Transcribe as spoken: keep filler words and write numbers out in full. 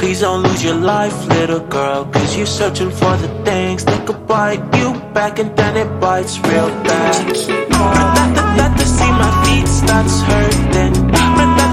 Please don't lose your life, little girl, cause you're searching for the things that could bite you back, and then it bites real bad. Not that, that, that to see my feet starts hurting. Not that